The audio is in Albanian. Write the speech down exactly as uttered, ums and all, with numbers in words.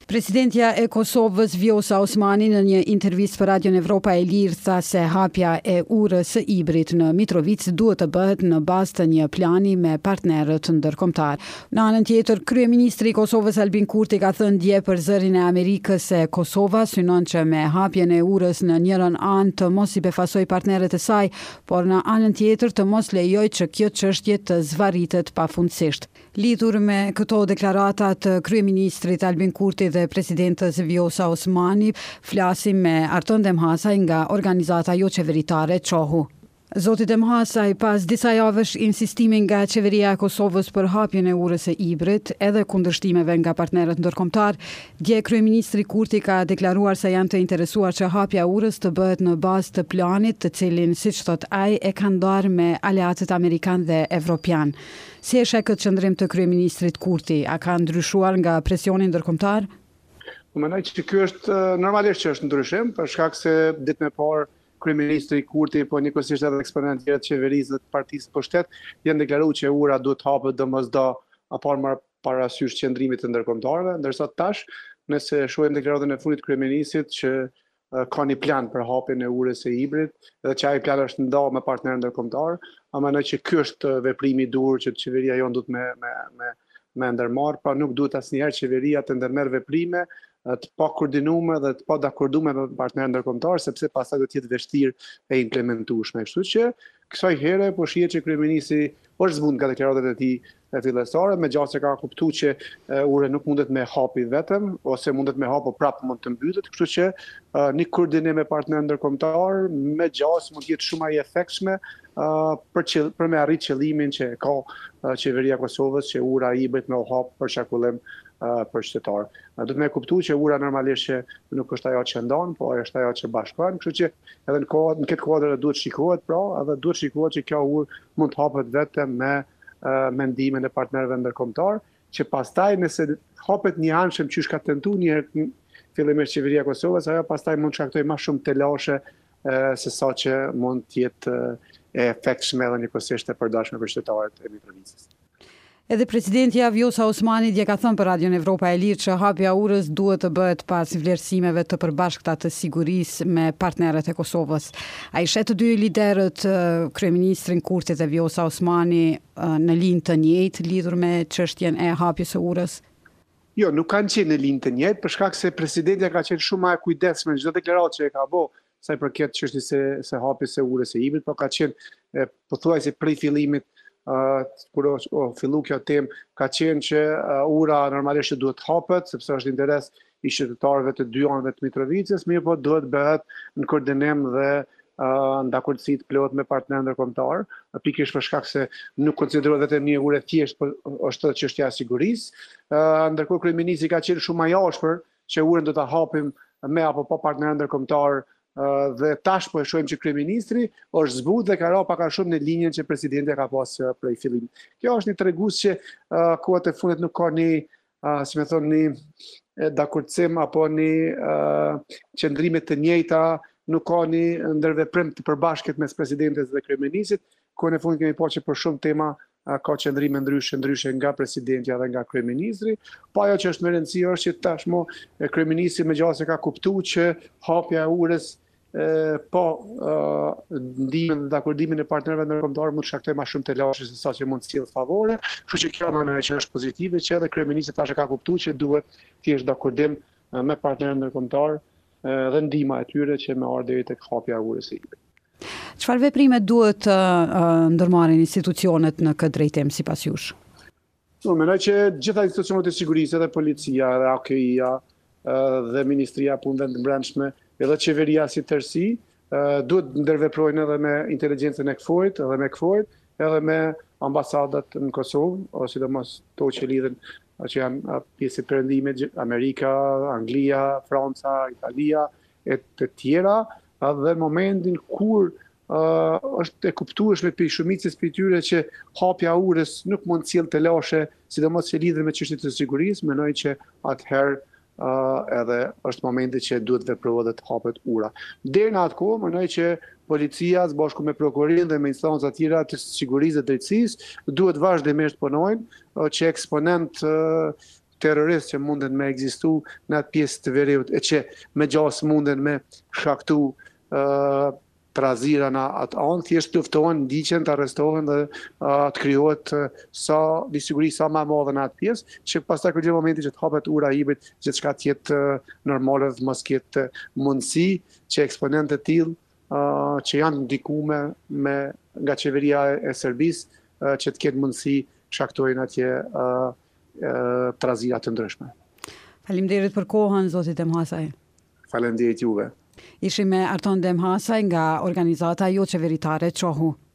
Presidentja e Kosovës Vjosa Osmani në një intervistë për Radion Evropa e Lirë tha se hapja e urës së Ibrit në Mitrovic duhet të bëhet në bazë të një plani me partnerët ndërkombëtar. Në anën tjetër, kryeministri i Kosovës Albin Kurti ka thënë dje për zërin e Amerikës se Kosova synon që me hapjen e urës në njërin anë të mos i befasoj partnerët e saj, por në anën tjetër të mos lejoj që kjo çështje të zvarritet pafundësisht. Lidhur me këto deklarata të kryeministrit Albin Kurti dhe presidentës Vjosa Osmani, flasim me Arton Demhasaj nga organizata jo qeveritare Çohu. Zoti Demhasaj, pas disa javësh insistimi nga qeveria e Kosovës për hapjen e urës së Ibrit, edhe kundërshtimeve nga partnerët ndërkombëtar, dje kryeministri Kurti ka deklaruar se janë të interesuar që hapja e urës të bëhet në bazë të planit, të cilin, siç thot ai, e ka ndarë me aleatët amerikan dhe evropian. Si e sheh këtë qëndrim të kryeministrit Kurti? A ka ndryshuar nga presioni ndërkombëtar? Unë mendoj që ky është normalisht që është ndryshim, për shkak se ditën e parë kryeministri Kurti, po njëkohësisht edhe eksponentë tjerë të qeverisë dhe të partisë pushtet, janë deklaruar që ura duhet hapet domosdoshmë apo marr parasysh qëndrimit të ndërkombëtarëve, ndërsa tash, nëse shohim deklaratën e fundit të kryeministrit që uh, ka një plan për hapjen e urës së Ibrit, dhe që ai plan është ndarë me partnerë ndërkombëtar, a mendoj që ky është veprimi i dur që qeveria jon duhet me me me me ndërmarr, pa nuk duhet asnjëherë qeveria të ndërmerr veprime të pa koordinuar dhe të pa dakorduar me partnerë ndërkombëtar, sepse pastaj do të jetë vështirë e implementueshme. Kështu që kësaj here po shihet që kryeministri është zbut nga deklaratat e tij fillestare, megjithëse se ka kuptuar që ure nuk mundet me hapi vetëm, ose mundet me hap, por prapë mund të mbytet, kështu që uh, një koordinim me partner ndërkombëtar megjithëse mund të jetë shumë i efektshme uh, për qëll, për me arrit qëllimin që ka uh, qeveria e Kosovës, që ura e Ibrit me u hap për çarkullim Uh, për qytetar. Uh, do të më kuptuar që ura normalisht që nuk është ajo që ndon, po është ajo që bashkon, kështu që edhe në kohë, në këtë kuadër duhet shikohet, pra, edhe duhet shikohet që kjo urë mund të hapet vetëm me uh, mendimin e partnerëve ndërkombëtar, që pastaj nëse hapet një anshëm që ka tentuar një herë fillimisht qeveria e Kosovës, ajo pastaj mund të shkaktojë më shumë telashe uh, se sa që mund të jetë uh, e efektshme dhe njëkohësisht e përdorshme për qytetarët e Mitrovicës. Edhe presidentja Vjosa Osmani dje ka thënë për Radion Evropa e Lirë që hapja urës duhet të bëhet pas vlerësimeve të përbashkëta të sigurisë me partnerët e Kosovës. A i shet të dy liderët, kryeministrin Kurti dhe Vjosa Osmani, në linjë të njëjtë lidhur me çështjen e hapjes së urës? Jo, nuk kanë qenë në linjë të njëjtë, për shkak se presidentja ka qenë shumë më e kujdesshme në çdo deklaratë që e ka bërë sa i përket çështjes së së hapjes së urës së Ibrit, por ka qenë pothuajse prej fillimit Uh, kur o fillu kjo temë, ka qenë që uh, ura normalisht duhet hapet, sepse është interes i qytetarëve të dy anëve të Mitrovicës, mirë po duhet bëhet në koordinim dhe uh, në dakordsi të plotë me partnerë ndërkombëtar, pikërisht për shkak se nuk konsiderohet vetëm një urë thjesht, por është edhe çështja e sigurisë. Uh, ndërkohë kryeministri ka qenë shumë më i ashpër që urën do ta hapim me apo pa partnerë ndërkombëtar. Uh, dhe tash po e shohim që kryeministri është zbut dhe ka ra pak a shumë në linjën që presidenti ka pas uh, prej fillimit. Kjo është një tregues që uh, kohët e fundit nuk ka një, uh, si më thon, një dakordsim apo një uh, qëndrime të njëjta, nuk ka një ndërveprim të përbashkët mes presidentes dhe kryeministrit. Kohën e fundit kemi parë që për shumë tema uh, ka qëndrime ndryshe ndryshe nga presidentja dhe nga kryeministri. Po ajo që është më rëndësi është që tashmë kryeministri megjithëse ka kuptuar që hapja e urës E, po uh, ndimin dhe akordimin e partnerëve ndërkombëtar mund të shkaktojë më shumë telashe se sa që mund të sjellë favore, kështu që kjo më që është pozitive që edhe kryeministri tash e ka kuptuar që duhet të jesh dakordim uh, me partnerët ndërkombëtar uh, dhe ndihma e tyre që më ardhi deri tek hapja e urës së Ibrit. Çfarë veprime duhet të uh, uh, ndërmarrin institucionet në këtë drejtim sipas jush? Unë mendoj që gjitha institucionet e sigurisë, edhe policia, edhe A K I-ja, uh, dhe Ministria e Punëve të Brendshme, edhe qeveria si tërësi, uh, duhet ndërveprojnë edhe me inteligjencën e K F O-it, edhe me K F O-it, edhe me ambasadat në Kosovë, ose sidomos to që lidhen që janë pjesë e perëndimit, Amerika, Anglia, Franca, Italia, e të tjera, dhe momentin kur uh, është e kuptueshme për shumicës për tyre që hapja urës nuk mund të sjellë telashe, sidomos që lidhen me çështjet e sigurisë, mendoj që atëherë Uh, edhe është momenti që duhet veprohet dhe të hapet ura. Deri në atë kohë, mendoj që policia së bashku me prokurorin dhe me instanca të tjera të sigurisë dhe drejtësisë duhet vazhdimisht punojnë uh, që eksponent uh, terroristë që munden me ekzistu në atë pjesë të veriut, e që me gjas munden me shkaktu uh, trazira në atë anë, thjesht luftohen, ndiqen, të arrestohen dhe uh, të krijohet uh, sa një siguri sa më e madhe në atë pjesë, që pastaj kur gjë momenti që të hapet ura hibrit, gjithçka të jetë uh, normale dhe mos ketë uh, mundësi që eksponentë të tillë uh, që janë ndikume me nga qeveria e, e Serbisë uh, që të ketë mundësi shaktojnë atje uh, uh, trazira të ndryshme. Faleminderit për kohën, zoti Demhasaj. Faleminderit juve. Ishim me Arton Demhasaj nga organizata jo qeveritare Çohu.